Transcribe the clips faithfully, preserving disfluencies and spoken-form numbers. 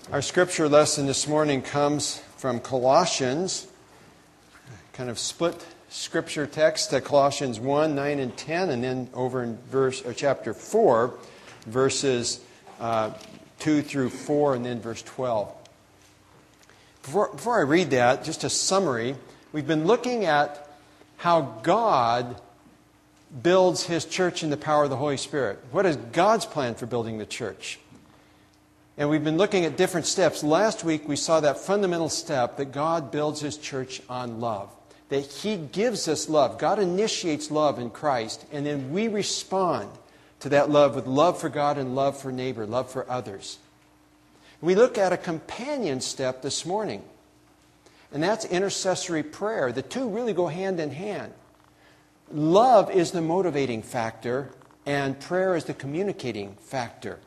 Our scripture lesson this morning comes from Colossians, kind of split scripture text to Colossians one, nine, and ten, and then over in verse or chapter four, verses uh, two through four, and then verse twelve. Before, before I read that, just a summary. We've been looking at how God builds His church in the power of the Holy Spirit. What is God's plan for building the church? And we've been looking at different steps. Last week we saw that fundamental step that God builds His church on love. That He gives us love. God initiates love in Christ, and then we respond to that love with love for God and love for neighbor, love for others. We look at a companion step this morning, and that's intercessory prayer. The two really go hand in hand. Love is the motivating factor, and prayer is the communicating factor.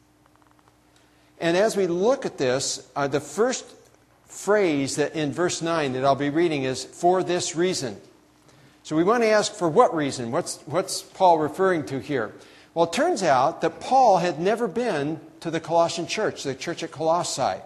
And as we look at this, uh, the first phrase that in verse nine that I'll be reading is, "for this reason." So we want to ask, for what reason? What's, what's Paul referring to here? Well, it turns out that Paul had never been to the Colossian church, the church at Colossae.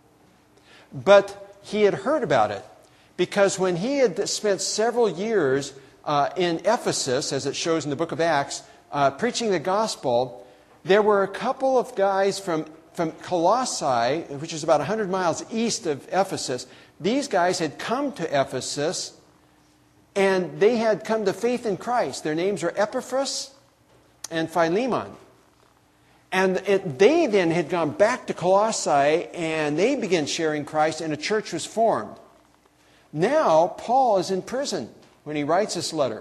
But he had heard about it, because when he had spent several years uh, in Ephesus, as it shows in the book of Acts, uh, preaching the gospel, there were a couple of guys from From Colossae, which is about one hundred miles east of Ephesus. These guys had come to Ephesus, and they had come to faith in Christ. Their names were Epaphras and Philemon. And it, they then had gone back to Colossae, and they began sharing Christ, and a church was formed. Now, Paul is in prison when he writes this letter.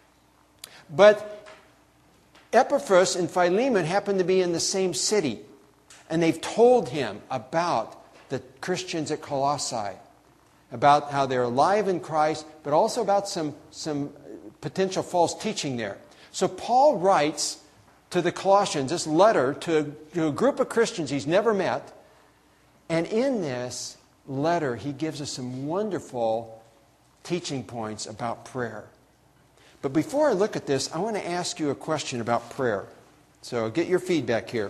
But Epaphras and Philemon happen to be in the same city. And they've told him about the Christians at Colossae, about how they're alive in Christ, but also about some, some potential false teaching there. So Paul writes to the Colossians this letter to, to a group of Christians he's never met. And in this letter, he gives us some wonderful teaching points about prayer. But before I look at this, I want to ask you a question about prayer. So get your feedback here.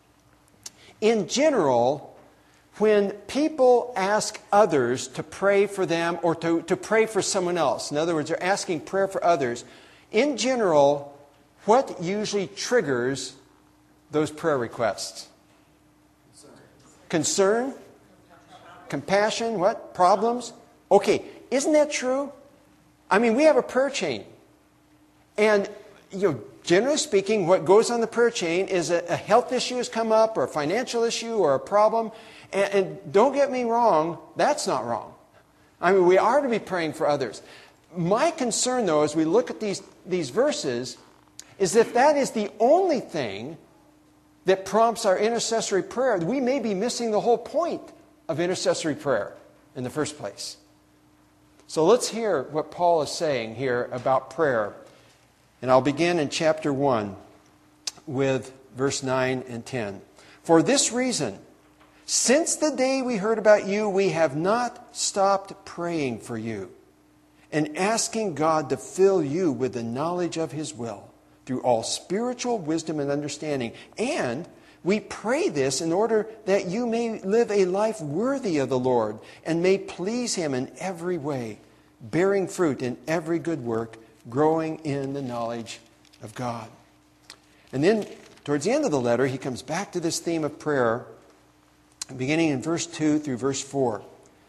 In general, when people ask others to pray for them or to, to pray for someone else, in other words, they're asking prayer for others, in general, what usually triggers those prayer requests? Concern? Compassion? What? Problems? Okay, isn't that true? I mean, we have a prayer chain. And, you know, generally speaking, what goes on the prayer chain is a, a health issue has come up, or a financial issue, or a problem. And, and don't get me wrong, that's not wrong. I mean, we are to be praying for others. My concern, though, as we look at these, these verses, is if that is the only thing that prompts our intercessory prayer, we may be missing the whole point of intercessory prayer in the first place. So let's hear what Paul is saying here about prayer. And I'll begin in chapter one with verse nine and ten. "For this reason, since the day we heard about you, we have not stopped praying for you and asking God to fill you with the knowledge of His will through all spiritual wisdom and understanding. And we pray this in order that you may live a life worthy of the Lord and may please Him in every way, bearing fruit in every good work, growing in the knowledge of God." And then, towards the end of the letter, he comes back to this theme of prayer, beginning in verse two through verse four.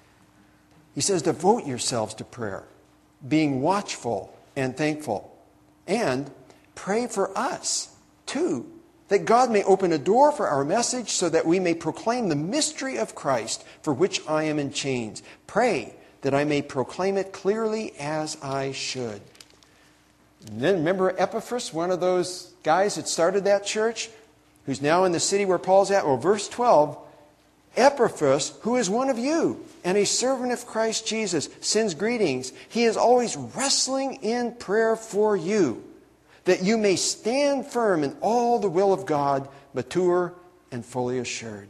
He says, "Devote yourselves to prayer, being watchful and thankful. And pray for us, too, that God may open a door for our message so that we may proclaim the mystery of Christ, for which I am in chains. Pray that I may proclaim it clearly as I should." And then remember Epaphras, one of those guys that started that church, who's now in the city where Paul's at? Well, verse twelve, "Epaphras, who is one of you and a servant of Christ Jesus, sends greetings. He is always wrestling in prayer for you, that you may stand firm in all the will of God, mature and fully assured."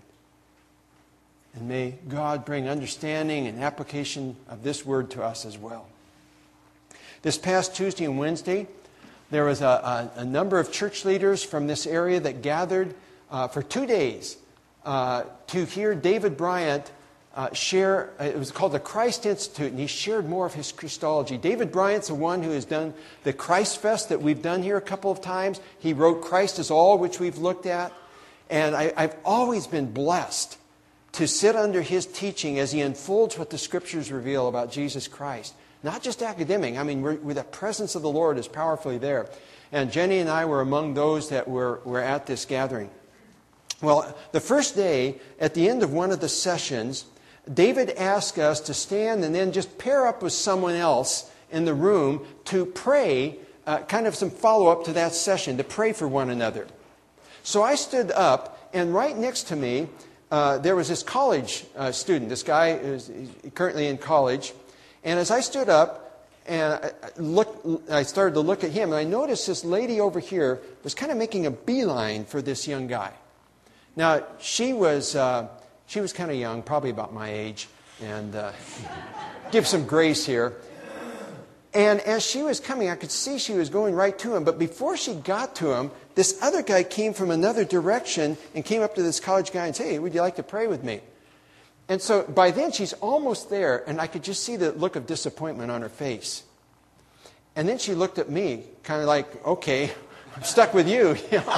And may God bring understanding and application of this word to us as well. This past Tuesday and Wednesday, there was a, a, a number of church leaders from this area that gathered uh, for two days uh, to hear David Bryant uh, share. It was called the Christ Institute, and he shared more of his Christology. David Bryant's the one who has done the Christ Fest that we've done here a couple of times. He wrote Christ is All, which we've looked at. And I, I've always been blessed to sit under his teaching as he unfolds what the Scriptures reveal about Jesus Christ. Not just academic. I mean, we're, we're, the presence of the Lord is powerfully there. And Jenny and I were among those that were, were at this gathering. Well, the first day, at the end of one of the sessions, David asked us to stand and then just pair up with someone else in the room to pray, uh, kind of some follow-up to that session, to pray for one another. So I stood up, and right next to me, uh, there was this college uh, student. This guy is currently in college. And as I stood up, and I, looked, I started to look at him, and I noticed this lady over here was kind of making a beeline for this young guy. Now, she was uh, she was kind of young, probably about my age, and uh, give some grace here. And as she was coming, I could see she was going right to him. But before she got to him, this other guy came from another direction and came up to this college guy and said, "Hey, would you like to pray with me?" And so by then she's almost there, and I could just see the look of disappointment on her face. And then she looked at me, kind of like, "Okay, I'm stuck with you."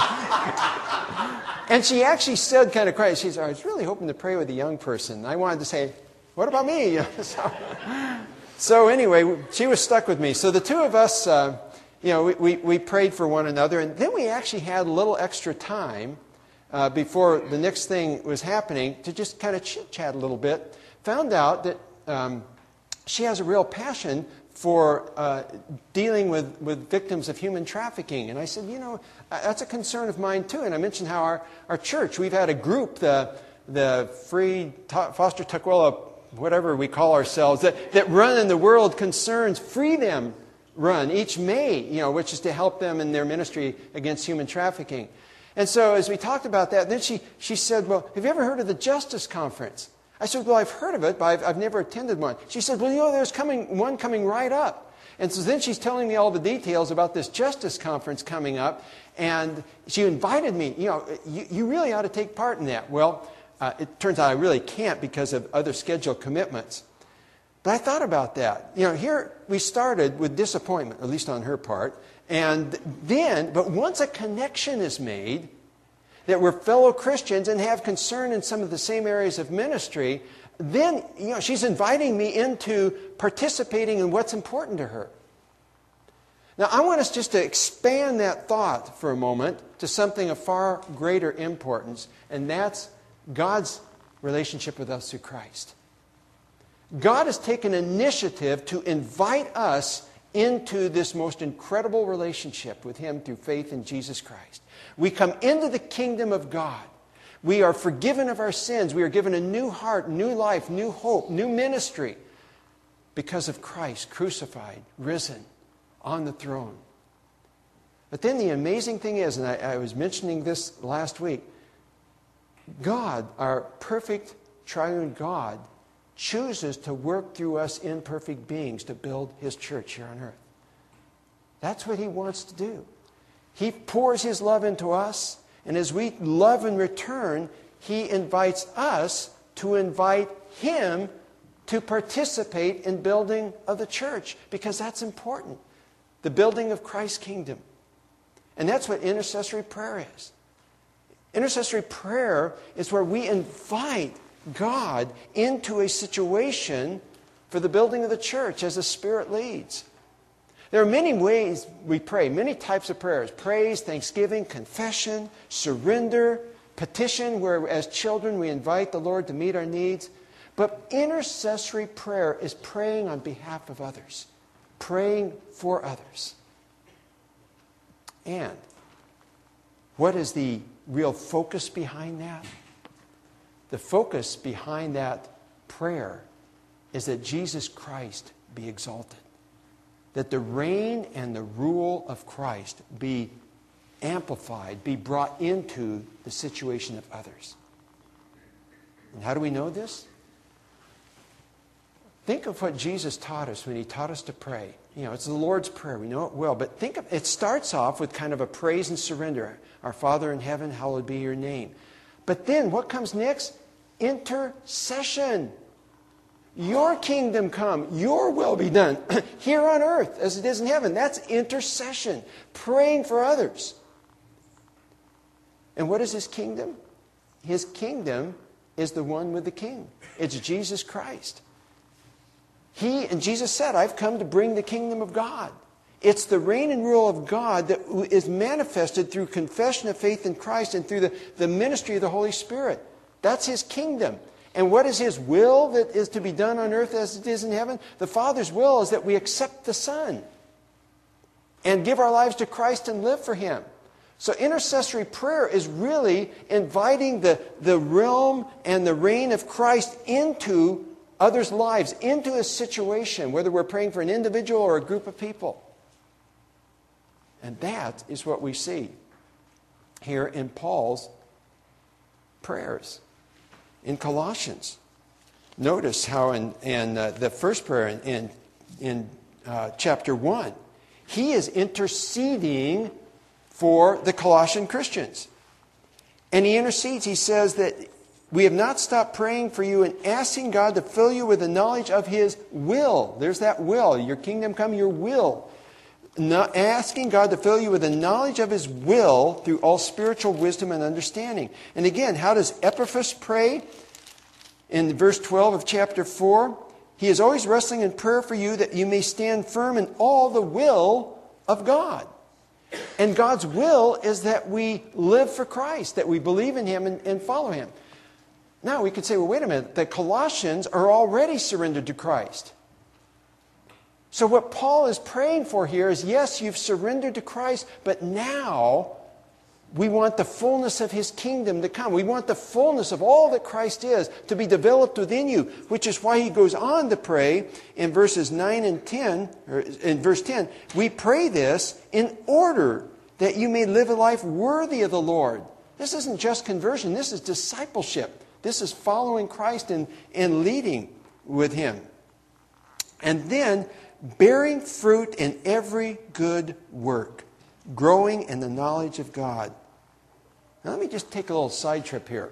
And she actually said, kind of quiet, she said, "I was really hoping to pray with a young person." And I wanted to say, "What about me?" so, so anyway, she was stuck with me. So the two of us, uh, you know, we, we, we prayed for one another, and then we actually had a little extra time Uh, before the next thing was happening, to just kind of chit-chat a little bit. Found out that um, she has a real passion for uh, dealing with, with victims of human trafficking. And I said, you know, that's a concern of mine too. And I mentioned how our, our church, we've had a group, the, the Free Ta- Foster Tukwila, whatever we call ourselves, that, that run in the world concerns, Free Them run each May, you know, which is to help them in their ministry against human trafficking. And so as we talked about that, then she, she said, "Well, have you ever heard of the Justice Conference?" I said, "Well, I've heard of it, but I've, I've never attended one." She said, "Well, you know, there's coming one coming right up." And so then she's telling me all the details about this Justice Conference coming up. And she invited me, you know, you, you really ought to take part in that. Well, uh, it turns out I really can't because of other scheduled commitments. But I thought about that. You know, here we started with disappointment, at least on her part. And then, but once a connection is made, that we're fellow Christians and have concern in some of the same areas of ministry, then, you know, she's inviting me into participating in what's important to her. Now, I want us just to expand that thought for a moment to something of far greater importance, and that's God's relationship with us through Christ. God has taken initiative to invite us into this most incredible relationship with Him through faith in Jesus Christ. We come into the kingdom of God. We are forgiven of our sins. We are given a new heart, new life, new hope, new ministry because of Christ crucified, risen, on the throne. But then the amazing thing is, and I, I was mentioning this last week, God, our perfect triune God, chooses to work through us imperfect beings to build His church here on earth. That's what He wants to do. He pours His love into us, and as we love in return, He invites us to invite Him to participate in building of the church, because that's important. The building of Christ's kingdom. And that's what intercessory prayer is. Intercessory prayer is where we invite God into a situation for the building of the church as the Spirit leads. There are many ways we pray, many types of prayers. Praise, thanksgiving, confession, surrender, petition, where as children we invite the Lord to meet our needs. But intercessory prayer is praying on behalf of others, praying for others. And what is the real focus behind that? The focus behind that prayer is that Jesus Christ be exalted. That the reign and the rule of Christ be amplified, be brought into the situation of others. And how do we know this? Think of what Jesus taught us when He taught us to pray. You know, it's the Lord's Prayer. We know it well. But think of it starts off with kind of a praise and surrender. Our Father in heaven, hallowed be your name. But then what comes next? Intercession. Your kingdom come, your will be done here on earth as it is in heaven. That's intercession, praying for others. And what is his kingdom? His kingdom is the one with the king. It's Jesus Christ. He, and Jesus said, I've come to bring the kingdom of God. It's the reign and rule of God that is manifested through confession of faith in Christ and through the, the ministry of the Holy Spirit. That's his kingdom. And what is his will that is to be done on earth as it is in heaven? The Father's will is that we accept the Son and give our lives to Christ and live for him. So intercessory prayer is really inviting the, the realm and the reign of Christ into others' lives, into a situation, whether we're praying for an individual or a group of people. And that is what we see here in Paul's prayers in Colossians. Notice how in, in uh, the first prayer in, in, in uh, chapter one, he is interceding for the Colossian Christians. And he intercedes, he says that we have not stopped praying for you and asking God to fill you with the knowledge of his will. There's that will. Your kingdom come, your will. Not asking God to fill you with the knowledge of his will through all spiritual wisdom and understanding. And again, how does Epaphras pray? In verse twelve of chapter four, he is always wrestling in prayer for you that you may stand firm in all the will of God. And God's will is that we live for Christ, that we believe in him and, and follow him. Now we could say, well, wait a minute, the Colossians are already surrendered to Christ. So what Paul is praying for here is, yes, you've surrendered to Christ, but now we want the fullness of his kingdom to come. We want the fullness of all that Christ is to be developed within you, which is why he goes on to pray in verses nine and ten, or in verse ten, we pray this in order that you may live a life worthy of the Lord. This isn't just conversion, this is discipleship. This is following Christ and, and leading with him. And then bearing fruit in every good work, growing in the knowledge of God. Now let me just take a little side trip here.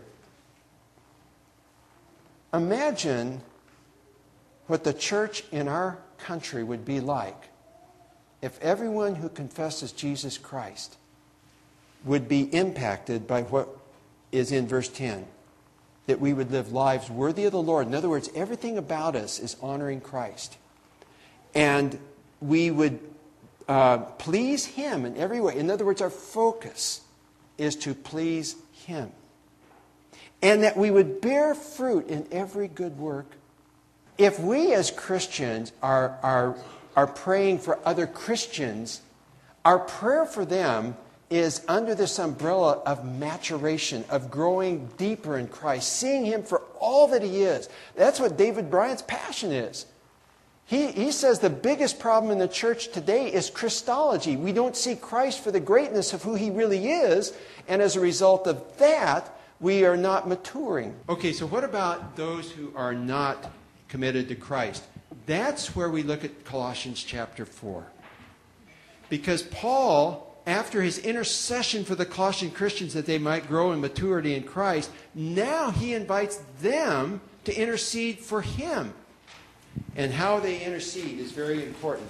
Imagine what the church in our country would be like if everyone who confesses Jesus Christ would be impacted by what is in verse ten. That we would live lives worthy of the Lord. In other words, everything about us is honoring Christ. And we would uh, please him in every way. In other words, our focus is to please him. And that we would bear fruit in every good work. If we as Christians are, are, are praying for other Christians, our prayer for them is under this umbrella of maturation, of growing deeper in Christ, seeing him for all that he is. That's what David Bryant's passion is. He, he says the biggest problem in the church today is Christology. We don't see Christ for the greatness of who he really is, and as a result of that, we are not maturing. Okay, so what about those who are not committed to Christ? That's where we look at Colossians chapter four. Because Paul, after his intercession for the Colossian Christians that they might grow in maturity in Christ, now he invites them to intercede for him. And how they intercede is very important.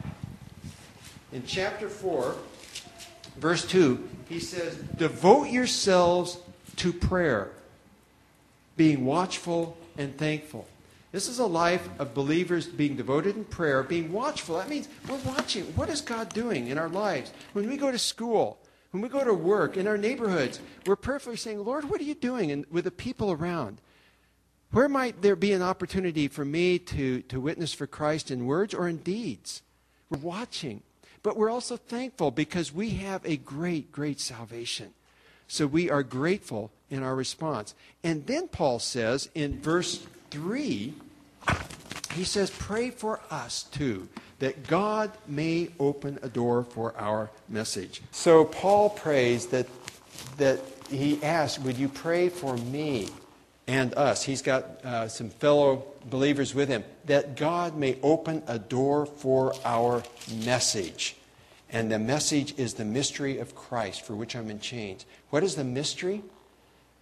In chapter four, verse two, he says, devote yourselves to prayer, being watchful and thankful. This is a life of believers being devoted in prayer, being watchful. That means we're watching. What is God doing in our lives? When we go to school, when we go to work, in our neighborhoods, we're perfectly saying, Lord, what are you doing in, with the people around? Where might there be an opportunity for me to, to witness for Christ in words or in deeds? We're watching. But we're also thankful because we have a great, great salvation. So we are grateful in our response. And then Paul says in verse three, he says, pray for us too, that God may open a door for our message. So Paul prays that, that he asks, would you pray for me and us? He's got uh, some fellow believers with him, that God may open a door for our message. And the message is the mystery of Christ, for which I'm in chains. What is the mystery?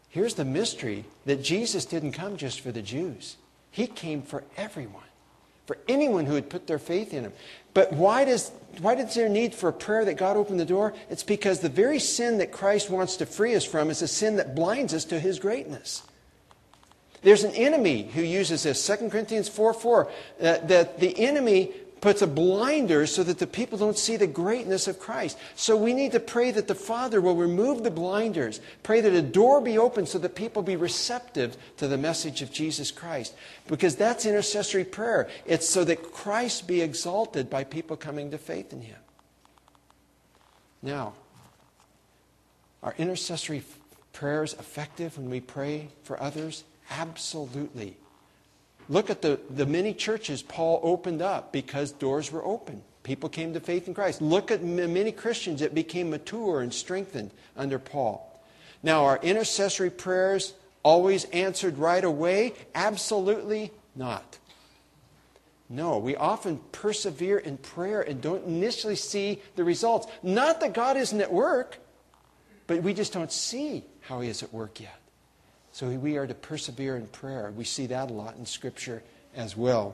Here's the mystery, that Jesus didn't come just for the Jews. He came for everyone, for anyone who had put their faith in him. But why does why is there need for a prayer that God opened the door? It's because the very sin that Christ wants to free us from is a sin that blinds us to his greatness. There's an enemy who uses this. Second Corinthians four four, uh, that the enemy puts a blinder so that the people don't see the greatness of Christ. So we need to pray that the Father will remove the blinders. Pray that a door be opened so that people be receptive to the message of Jesus Christ. Because that's intercessory prayer. It's so that Christ be exalted by people coming to faith in him. Now, are intercessory prayers effective when we pray for others? Absolutely. Look at the, the many churches Paul opened up because doors were open. People came to faith in Christ. Look at m- many Christians that became mature and strengthened under Paul. Now, are intercessory prayers always answered right away? Absolutely not. No, we often persevere in prayer and don't initially see the results. Not that God isn't at work, but we just don't see how he is at work yet. So we are to persevere in prayer. We see that a lot in Scripture as well.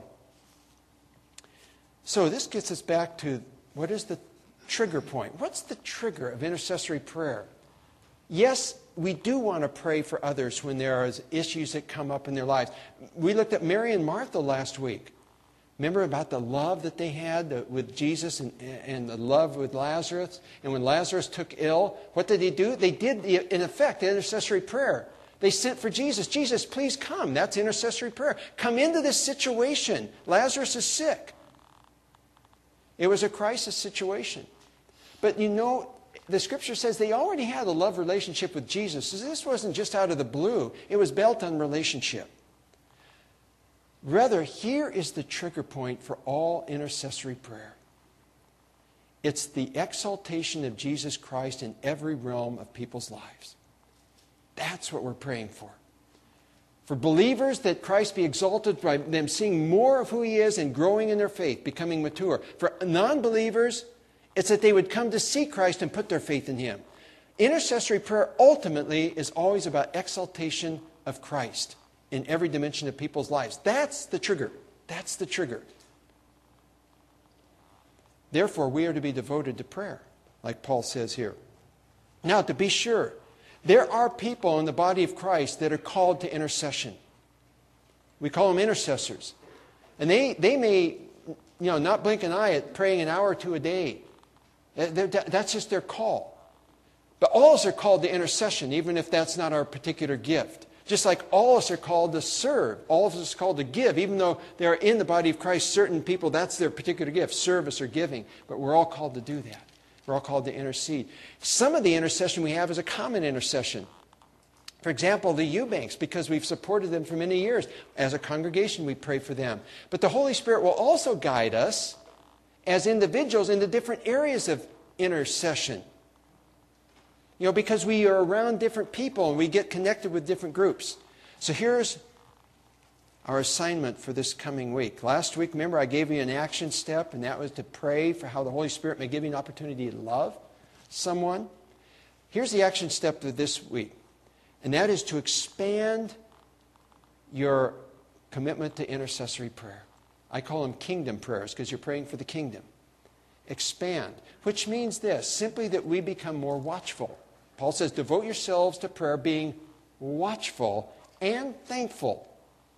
So this gets us back to, what is the trigger point? What's the trigger of intercessory prayer? Yes, we do want to pray for others when there are issues that come up in their lives. We looked at Mary and Martha last week. Remember about the love that they had with Jesus and, and the love with Lazarus? And when Lazarus took ill, what did they do? They did, in effect, intercessory prayer. They sent for Jesus. Jesus, please come. That's intercessory prayer. Come into this situation. Lazarus is sick. It was a crisis situation. But you know, the Scripture says they already had a love relationship with Jesus. So this wasn't just out of the blue. It was built on relationship. Rather, here is the trigger point for all intercessory prayer. It's the exaltation of Jesus Christ in every realm of people's lives. That's what we're praying for. For believers, that Christ be exalted by them seeing more of who he is and growing in their faith, becoming mature. For non-believers, it's that they would come to see Christ and put their faith in him. Intercessory prayer ultimately is always about exaltation of Christ in every dimension of people's lives. That's the trigger. That's the trigger. Therefore, we are to be devoted to prayer, like Paul says here. Now, to be sure, there are people in the body of Christ that are called to intercession. We call them intercessors. And they, they may, you know, not blink an eye at praying an hour or two a day. That's just their call. But all of us are called to intercession, even if that's not our particular gift. Just like all of us are called to serve. All of us are called to give, even though they are in the body of Christ. Certain people, that's their particular gift, service or giving. But we're all called to do that. We're all called to intercede. Some of the intercession we have is a common intercession. For example, the Eubanks, because we've supported them for many years. As a congregation, we pray for them. But the Holy Spirit will also guide us as individuals into different areas of intercession. You know, because we are around different people and we get connected with different groups. So here's our assignment for this coming week. Last week, remember, I gave you an action step, and that was to pray for how the Holy Spirit may give you an opportunity to love someone. Here's the action step for this week, and that is to expand your commitment to intercessory prayer. I call them kingdom prayers because you're praying for the kingdom. Expand, which means this, simply that we become more watchful. Paul says, devote yourselves to prayer, being watchful and thankful.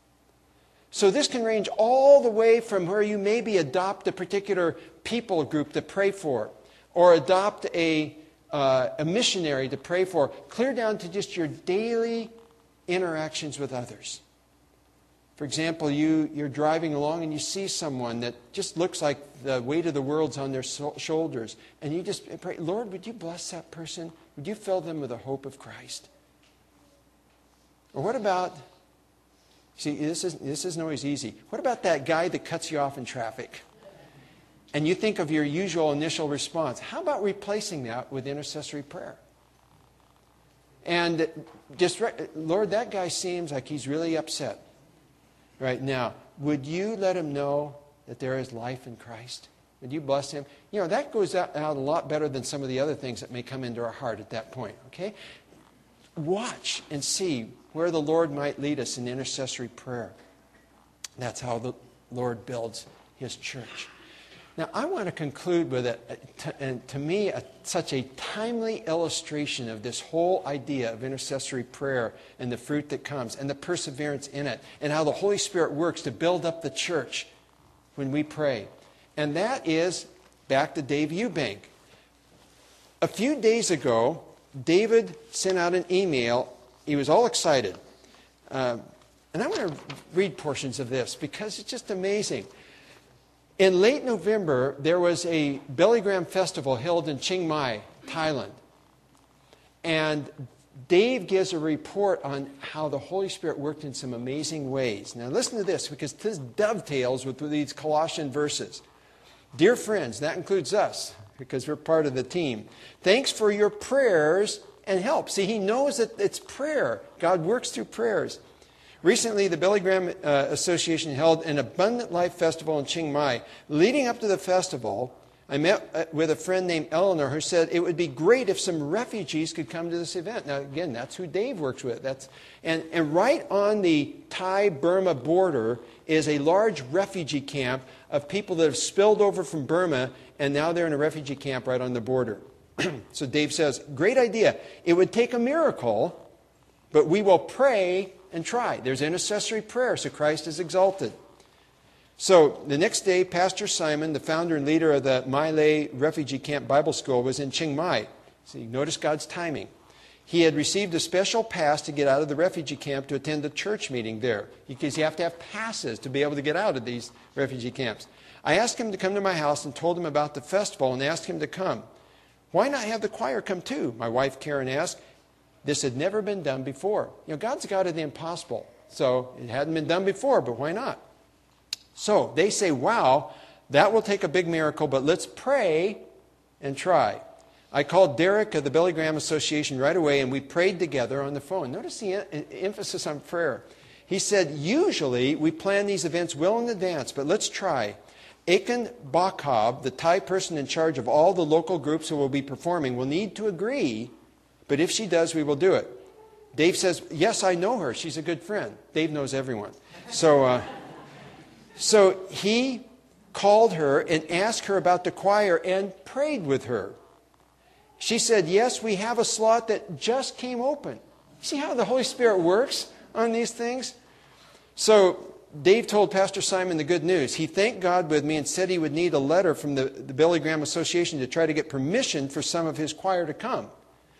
So this can range all the way from where you maybe adopt a particular people group to pray for, or adopt a, uh, a missionary to pray for, clear down to just your daily interactions with others. For example, you, you're driving along and you see someone that just looks like the weight of the world's on their so- shoulders. And you just pray, Lord, would you bless that person? Would you fill them with the hope of Christ? Or what about, see, this isn't, this isn't always easy. What about that guy that cuts you off in traffic? And you think of your usual initial response. How about replacing that with intercessory prayer? And just, Lord, that guy seems like he's really upset right now. Would you let him know that there is life in Christ? Would you bless him? You know, that goes out, out a lot better than some of the other things that may come into our heart at that point, okay? watch and see where the Lord might lead us in intercessory prayer. That's how the Lord builds His church. Now, I want to conclude with, a, to, and to me, a, such a timely illustration of this whole idea of intercessory prayer and the fruit that comes and the perseverance in it and how the Holy Spirit works to build up the church when we pray. And that is back to Dave Eubank. A few days ago, David sent out an email. He was all excited. Um, and I want to read portions of this because it's just amazing. In late November, there was a Billy Graham festival held in Chiang Mai, Thailand. And Dave gives a report on how the Holy Spirit worked in some amazing ways. Now listen to this, because this dovetails with these Colossian verses. Dear friends, that includes us, because we're part of the team. Thanks for your prayers and help. See, he knows that it's prayer. God works through prayers. Recently, the Billy Graham uh, Association held an Abundant Life Festival in Chiang Mai. Leading up to the festival, I met uh, with a friend named Eleanor who said it would be great if some refugees could come to this event. Now, again, that's who Dave works with. That's, and, and right on the Thai-Burma border is a large refugee camp of people that have spilled over from Burma, and now they're in a refugee camp right on the border. So Dave says, great idea. It would take a miracle, but we will pray and try. There's intercessory prayer, so Christ is exalted. So the next day, Pastor Simon, the founder and leader of the My Lai Refugee Camp Bible School, was in Chiang Mai. So you notice God's timing. He had received a special pass to get out of the refugee camp to attend a church meeting there, because you have to have passes to be able to get out of these refugee camps. I asked him to come to my house and told him about the festival and asked him to come. Why not have the choir come too? My wife Karen asked. This had never been done before. You know, God's a God of the impossible. So it hadn't been done before, but why not? So they say, wow, that will take a big miracle, but let's pray and try. I called Derek of the Billy Graham Association right away, and we prayed together on the phone. Notice the em- emphasis on prayer. He said, usually we plan these events well in advance, but let's try. Akin Bakhab, the Thai person in charge of all the local groups who will be performing, will need to agree. But if she does, we will do it. Dave says, yes, I know her. She's a good friend. Dave knows everyone. So, uh, so he called her and asked her about the choir and prayed with her. She said, yes, we have a slot that just came open. See how the Holy Spirit works on these things? So Dave told Pastor Simon the good news. He thanked God with me and said he would need a letter from the, the Billy Graham Association to try to get permission for some of his choir to come.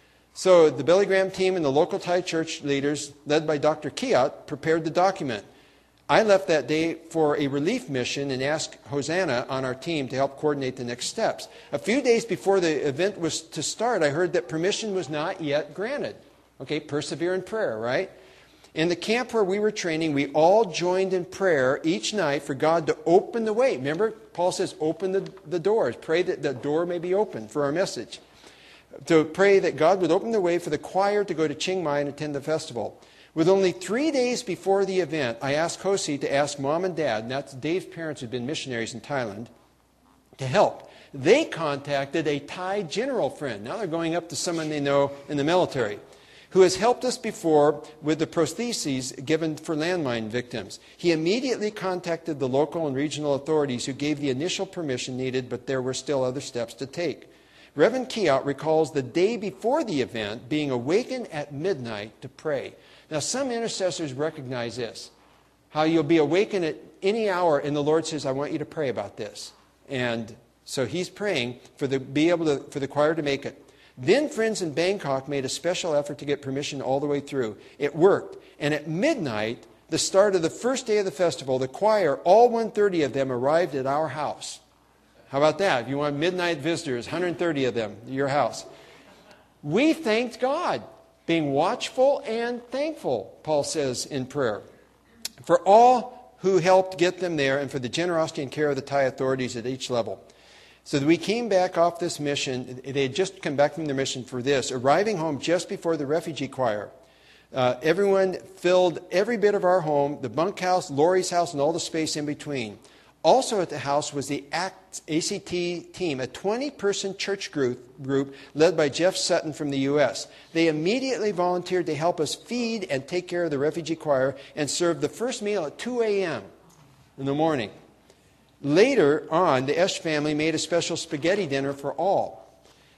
So the Billy Graham team and the local Thai church leaders, led by Doctor Kiat, prepared the document. I left that day for a relief mission and asked Hosanna on our team to help coordinate the next steps. A few days before the event was to start, I heard that permission was not yet granted. Okay, persevere in prayer, right? In the camp where we were training, we all joined in prayer each night for God to open the way. Remember, Paul says, open the, the doors. Pray that the door may be open for our message. To pray that God would open the way for the choir to go to Chiang Mai and attend the festival. With only three days before the event, I asked Kosi to ask Mom and Dad, and that's Dave's parents who'd been missionaries in Thailand, to help. They contacted a Thai general friend. Now they're going up to someone they know in the military, who has helped us before with the prostheses given for landmine victims. He immediately contacted the local and regional authorities who gave the initial permission needed, but there were still other steps to take. Reverend Kiat recalls the day before the event being awakened at midnight to pray. Now, some intercessors recognize this, how you'll be awakened at any hour, and the Lord says, I want you to pray about this. And so he's praying for the, be able to, for the choir to make it. Then friends in Bangkok made a special effort to get permission all the way through. It worked. And at midnight, the start of the first day of the festival, the choir, all one hundred thirty of them, arrived at our house. How about that? If you want midnight visitors, one hundred thirty of them, your house. We thanked God, being watchful and thankful, Paul says in prayer, for all who helped get them there and for the generosity and care of the Thai authorities at each level. So that we came back off this mission. They had just come back from their mission for this, arriving home just before the refugee choir. Uh, everyone filled every bit of our home, the bunkhouse, Lori's house, and all the space in between. Also at the house was the A C T team, a twenty-person church group, group led by Jeff Sutton from the U S They immediately volunteered to help us feed and take care of the refugee choir and serve the first meal at two a.m. in the morning. Later on, the Esch family made a special spaghetti dinner for all.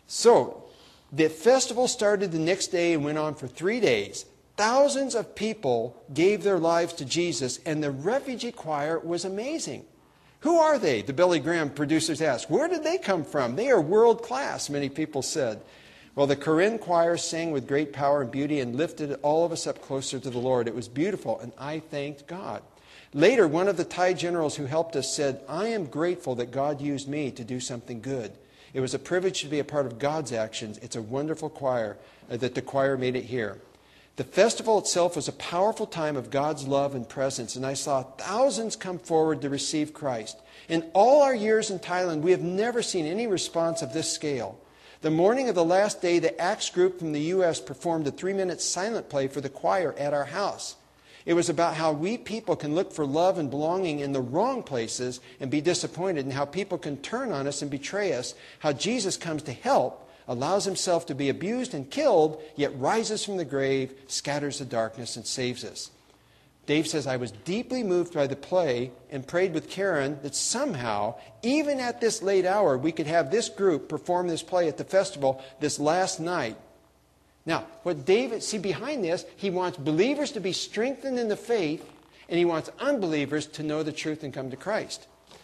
So, the festival started the next day and went on for three days. Thousands of people gave their lives to Jesus, and the refugee choir was amazing. Who are they? The Billy Graham producers asked. Where did they come from? They are world class, many people said. Well, the Korin choir sang with great power and beauty and lifted all of us up closer to the Lord. It was beautiful, and I thanked God. Later, one of the Thai generals who helped us said, I am grateful that God used me to do something good. It was a privilege to be a part of God's actions. It's a wonderful choir uh, that the choir made it here. The festival itself was a powerful time of God's love and presence, and I saw thousands come forward to receive Christ. In all our years in Thailand, we have never seen any response of this scale. The morning of the last day, the Acts group from the U S performed a three-minute silent play for the choir at our house. It was about how we people can look for love and belonging in the wrong places and be disappointed, and how people can turn on us and betray us, how Jesus comes to help, allows himself to be abused and killed, yet rises from the grave, scatters the darkness, and saves us. Dave says, I was deeply moved by the play and prayed with Karen that somehow, even at this late hour, we could have this group perform this play at the festival this last night. Now, what David, see behind this, he wants believers to be strengthened in the faith, and he wants unbelievers to know the truth and come to Christ.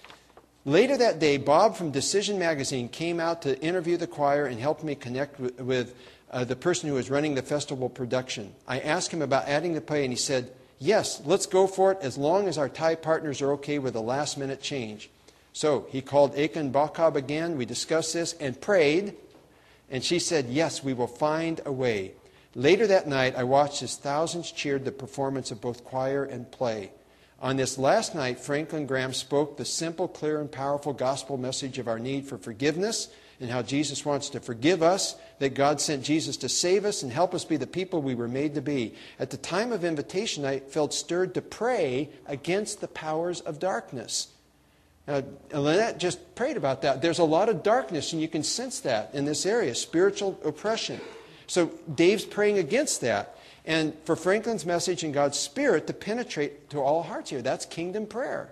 Later that day, Bob from Decision Magazine came out to interview the choir and helped me connect with, with uh, the person who was running the festival production. I asked him about adding the play, and he said, yes, let's go for it as long as our Thai partners are okay with a last-minute change. So he called Akin Bakab again. We discussed this and prayed, and she said, yes, we will find a way. Later that night, I watched as thousands cheered the performance of both choir and play. On this last night, Franklin Graham spoke the simple, clear, and powerful gospel message of our need for forgiveness and how Jesus wants to forgive us, that God sent Jesus to save us and help us be the people we were made to be. At the time of invitation, I felt stirred to pray against the powers of darkness. Now, Lynette just prayed about that. There's a lot of darkness, and you can sense that in this area, spiritual oppression. So Dave's praying against that. And for Franklin's message and God's Spirit to penetrate to all hearts here. That's kingdom prayer.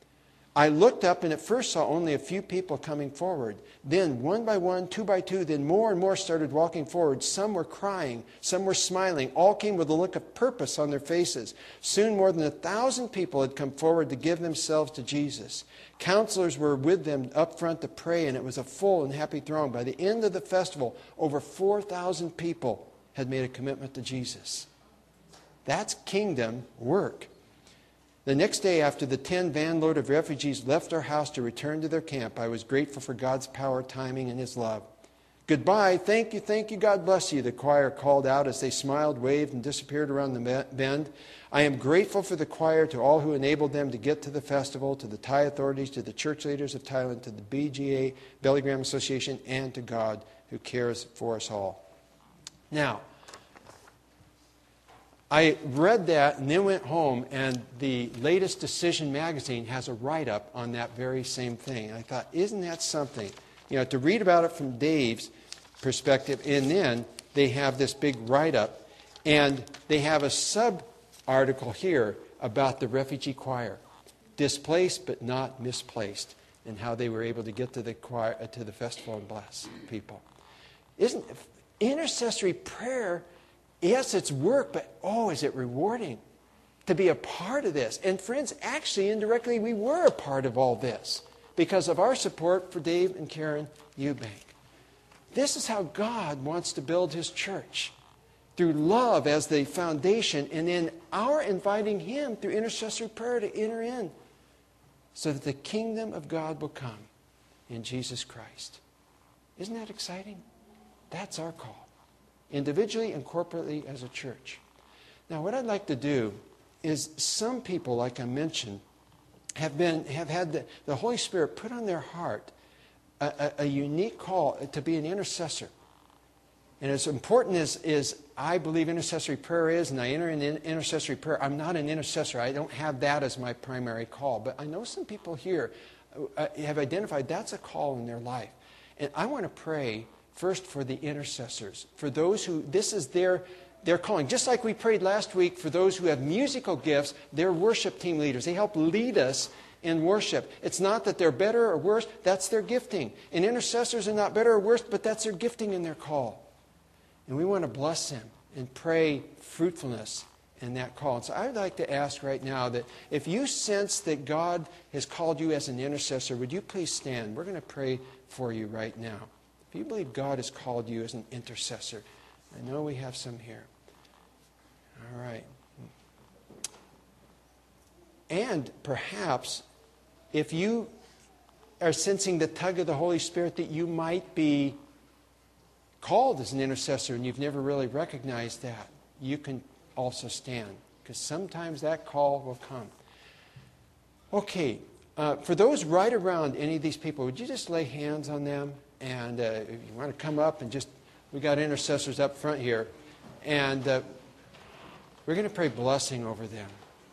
I looked up and at first saw only a few people coming forward. Then one by one, two by two, then more and more started walking forward. Some were crying, some were smiling. All came with a look of purpose on their faces. Soon more than a thousand people had come forward to give themselves to Jesus. Counselors were with them up front to pray, and it was a full and happy throng. By the end of the festival, over four thousand people had made a commitment to Jesus. That's kingdom work. The next day, after the ten van load of refugees left our house to return to their camp, I was grateful for God's power, timing, and his love. Goodbye, thank you, thank you, God bless you, the choir called out as they smiled, waved, and disappeared around the bend. I am grateful for the choir, to all who enabled them to get to the festival, to the Thai authorities, to the church leaders of Thailand, to the B G A, Billy Graham Association, and to God who cares for us all. Now, I read that and then went home, and the latest Decision magazine has a write-up on that very same thing. And I thought, isn't that something? You know, to read about it from Dave's perspective, and then they have this big write-up, and they have a sub-article here about the refugee choir, displaced but not misplaced, and how they were able to get to the choir, to the festival and bless people. Isn't intercessory prayer? Yes, it's work, but oh, is it rewarding to be a part of this? And friends, actually, indirectly, we were a part of all this because of our support for Dave and Karen Eubank. This is how God wants to build his church, through love as the foundation, and then our inviting him through intercessory prayer to enter in so that the kingdom of God will come in Jesus Christ. Isn't that exciting? That's our call, individually and corporately as a church. Now, what I'd like to do is, some people, like I mentioned, have been have had the, the Holy Spirit put on their heart a, a, a unique call to be an intercessor. And as important as, as I believe intercessory prayer is, and I enter in intercessory prayer, I'm not an intercessor. I don't have that as my primary call. But I know some people here uh, have identified that's a call in their life. And I want to pray first for the intercessors, for those who, this is their, their calling. Just like we prayed last week for those who have musical gifts, they're worship team leaders. They help lead us in worship. It's not that they're better or worse, that's their gifting. And intercessors are not better or worse, but that's their gifting and their call. And we want to bless them and pray fruitfulness in that call. And so I'd like to ask right now that if you sense that God has called you as an intercessor, would you please stand? We're going to pray for you right now. If you believe God has called you as an intercessor, I know we have some here. All right. And perhaps if you are sensing the tug of the Holy Spirit that you might be called as an intercessor and you've never really recognized that, you can also stand, because sometimes that call will come. Okay, uh, for those right around any of these people, would you just lay hands on them? And uh, if you want to come up and just, we got intercessors up front here, and uh, we're going to pray blessing over them.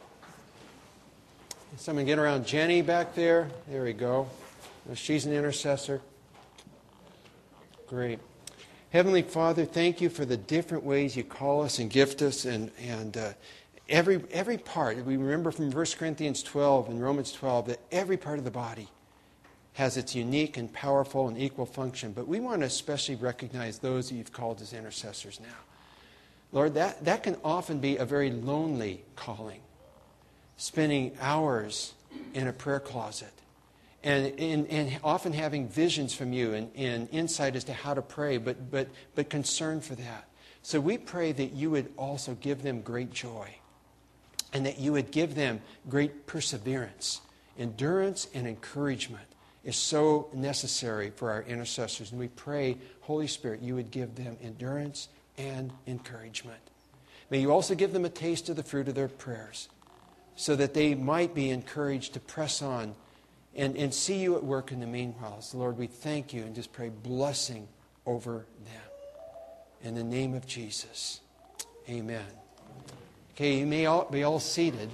Someone get around Jenny back there. There we go. She's an intercessor. Great. Heavenly Father, thank you for the different ways you call us and gift us, and, and uh, every, every part. We remember from First Corinthians twelve and Romans twelve that every part of the body has its unique and powerful and equal function. But we want to especially recognize those that you've called as intercessors now. Lord, that, that can often be a very lonely calling, spending hours in a prayer closet. And, and, and often having visions from you and, and insight as to how to pray, but, but, but concern for that. So we pray that you would also give them great joy, and that you would give them great perseverance. Endurance and encouragement is so necessary for our intercessors. And we pray, Holy Spirit, you would give them endurance and encouragement. May you also give them a taste of the fruit of their prayers, so that they might be encouraged to press on And, and see you at work in the meanwhile. So Lord, we thank you and just pray blessing over them. In the name of Jesus. Amen. Okay, you may all be all seated.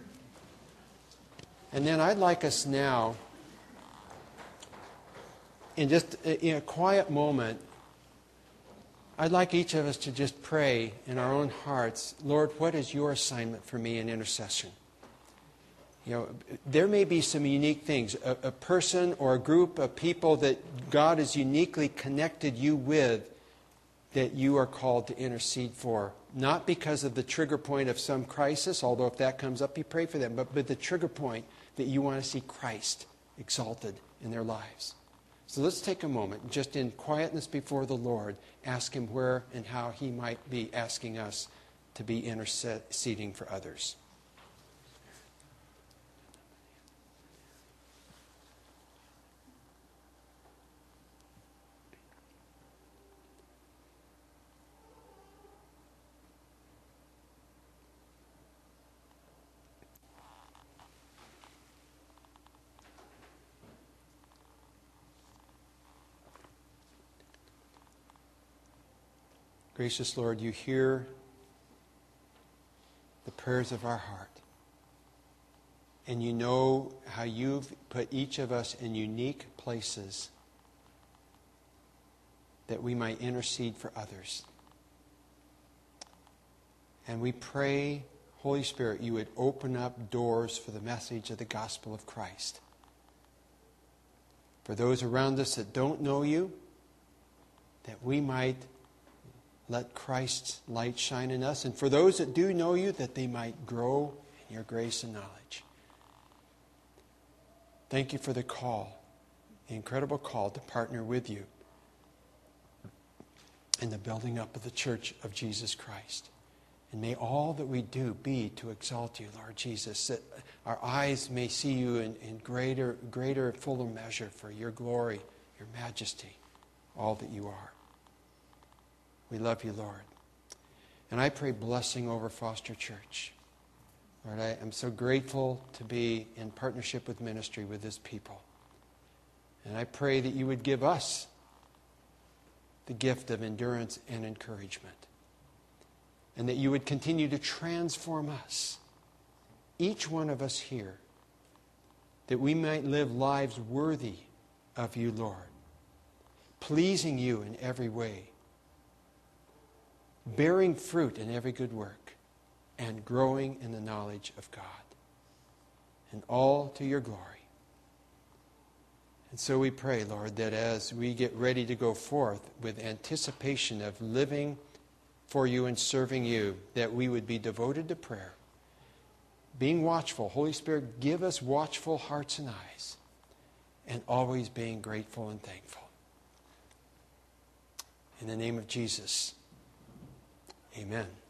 And then I'd like us now, in just in a quiet moment, I'd like each of us to just pray in our own hearts, Lord, what is your assignment for me in intercession? You know, there may be some unique things, a, a person or a group of people that God has uniquely connected you with that you are called to intercede for. Not because of the trigger point of some crisis, although if that comes up, you pray for them, but, but the trigger point that you want to see Christ exalted in their lives. So let's take a moment, just in quietness before the Lord, ask Him where and how He might be asking us to be interceding for others. Gracious Lord, you hear the prayers of our heart. And you know how you've put each of us in unique places that we might intercede for others. And we pray, Holy Spirit, you would open up doors for the message of the gospel of Christ. For those around us that don't know you, that we might let Christ's light shine in us. And for those that do know you, that they might grow in your grace and knowledge. Thank you for the call, the incredible call to partner with you in the building up of the church of Jesus Christ. And may all that we do be to exalt you, Lord Jesus, that our eyes may see you in, in greater, greater, fuller measure for your glory, your majesty, all that you are. We love you, Lord. And I pray blessing over Foster Church. Lord, I am so grateful to be in partnership with ministry with this people. And I pray that you would give us the gift of endurance and encouragement. And that you would continue to transform us, each one of us here, that we might live lives worthy of you, Lord, pleasing you in every way, bearing fruit in every good work, and growing in the knowledge of God. And all to your glory. And so we pray, Lord, that as we get ready to go forth with anticipation of living for you and serving you, that we would be devoted to prayer, being watchful. Holy Spirit, give us watchful hearts and eyes, and always being grateful and thankful. In the name of Jesus, amen.